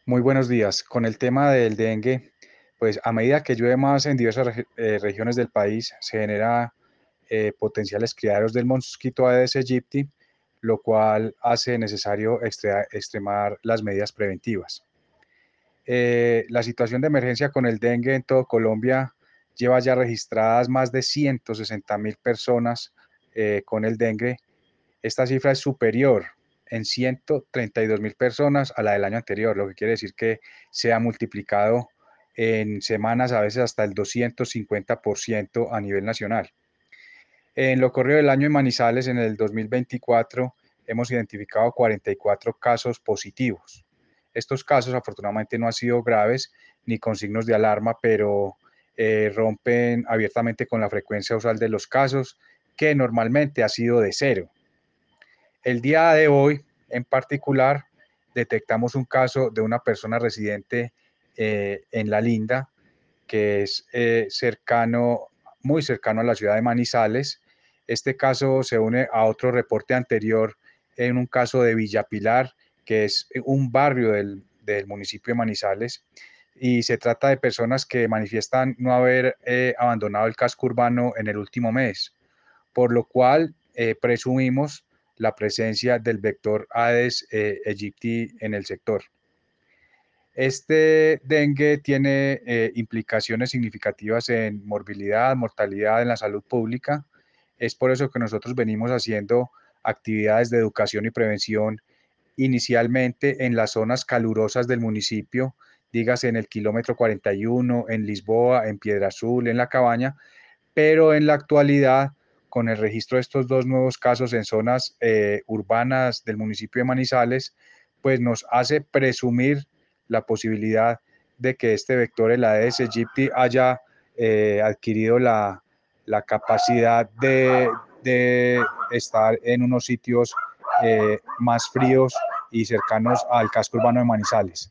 Muy buenos días. Con el tema del dengue, pues a medida que llueve más en diversas regiones del país, se genera potenciales criaderos del mosquito Aedes aegypti, lo cual hace necesario extremar las medidas preventivas. La situación de emergencia con el dengue en todo Colombia lleva ya registradas más de 160.000 personas con el dengue. Esta cifra es superior en 132.000 personas a la del año anterior, lo que quiere decir que se ha multiplicado en semanas, a veces hasta el 250% a nivel nacional. En lo corrido del año en Manizales, en el 2024, hemos identificado 44 casos positivos. Estos casos afortunadamente no han sido graves ni con signos de alarma, pero rompen abiertamente con la frecuencia usual de los casos, que normalmente ha sido de cero. El día de hoy, en particular, detectamos un caso de una persona residente en La Linda, que es muy cercano a la ciudad de Manizales. Este caso se une a otro reporte anterior en un caso de Villa Pilar, que es un barrio del municipio de Manizales, y se trata de personas que manifiestan no haber abandonado el casco urbano en el último mes, por lo cual presumimos la presencia del vector Aedes aegypti en el sector. Este dengue tiene implicaciones significativas en morbilidad, mortalidad en la salud pública. Es por eso que nosotros venimos haciendo actividades de educación y prevención inicialmente en las zonas calurosas del municipio, dígase en el kilómetro 41, en Lisboa, en Piedra Azul, en La Cabaña, pero en la actualidad, con el registro de estos dos nuevos casos en zonas urbanas del municipio de Manizales, pues nos hace presumir la posibilidad de que este vector, el Aedes aegypti, haya adquirido la capacidad de estar en unos sitios más fríos y cercanos al casco urbano de Manizales.